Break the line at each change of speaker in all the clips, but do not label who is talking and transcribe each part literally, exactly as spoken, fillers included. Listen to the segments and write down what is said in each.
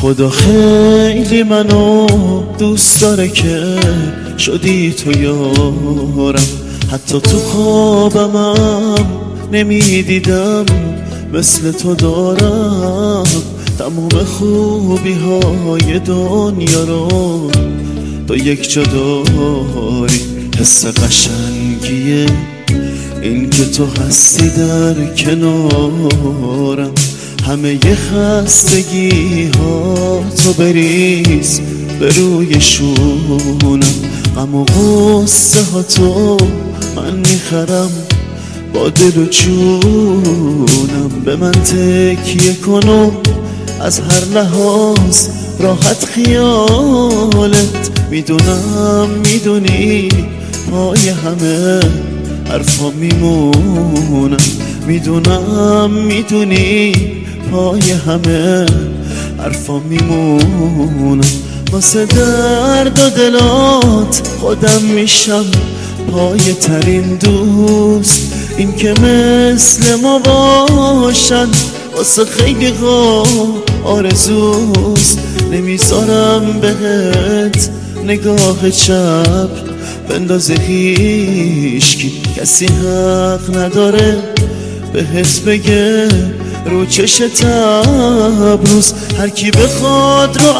خدا خیلی منو دوست داره که شدی تو یارم. حتی تو خوابمم نمیدیدم مثل تو دارم. تمام خوبی های دنیا رو تو یک جا داری. حس قشنگیه این که تو هستی در کنارم. همه ی خستگی ها تو بریز به روی شونم. غم و غصه ها تو من میخرم با دل و جونم. به من تکیه کن از هر لحاظ راحت خیالت. میدونم میدونی پای همه حرفا میمونم. میدونم میدونی پای همه حرفا میمونم. واسه درد و دلات خودم میشم پای ترین دوست. این که مثل ما باشن واسه خیلی ها آرزوست. نمیذارم بهت نگاه چپ بندازه هیشکی. کسی حق نداره بهت بگه رو چشت ابروز. هر کی بخواد رو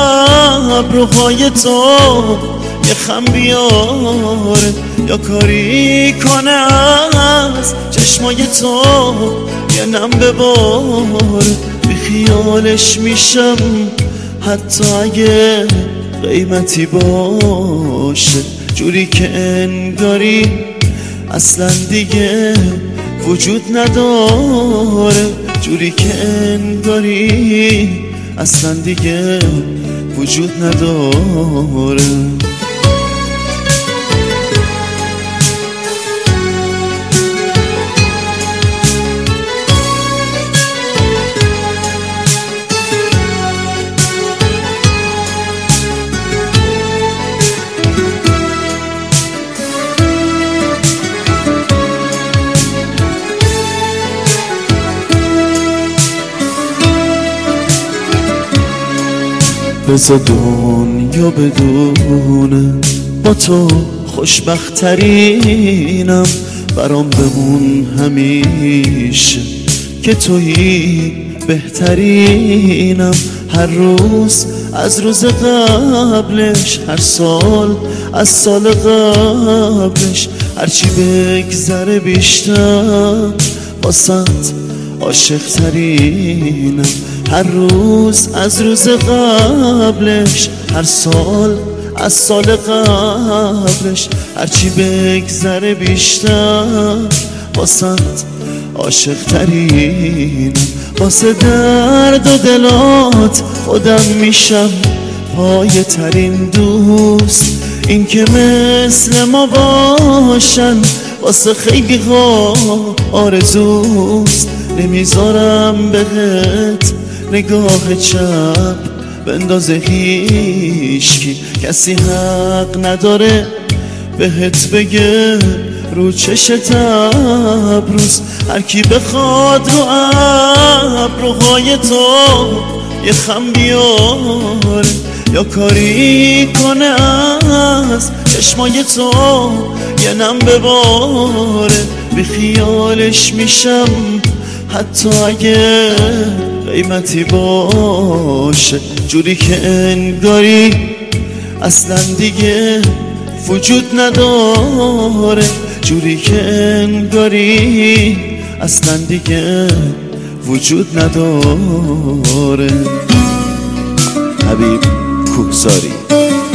ابروهای تو یه خم بیاره یا کاری کنه از چشمای تو یه نم بباره. بی خیالش میشم حتی اگه قیمتی باشه. جوری که انگاری اصلا دیگه وجود نداره. جوری که انگاری اصلا دیگه وجود نداره. بذار دنیا بدونه با تو خوشبخترینم. برام بمون همیشه که تویی بهترینم. هر روز از روز قبلش، هر سال از سال قبلش. هرچی بگذره بیشتر واسط عاشق ترینم. هر روز از روز قبلش، هر سال از سال قبلش. هرچی بگذره بیشتر واسط عاشق ترینم. واسه درد و دلات خودم میشم پای ترین دوست. این که مثل ما باشن واسه خیلی ها آرزوست. نمیذارم بهت نگاه چپ بندازه هیشکی. کسی حق نداره بهت بگه رو چشت ابروز. هر کی بخواد رو ابروهای تو یه خم بیاره یا کاری کنه از چشمای تو یه نم بباره. بی خیالش میشم حتی اگه قیمتی باشه. جوری که انگاری اصلا دیگه وجود نداره. جوری که انگاری اصلا دیگه وجود نداره. حبیب کوهساری.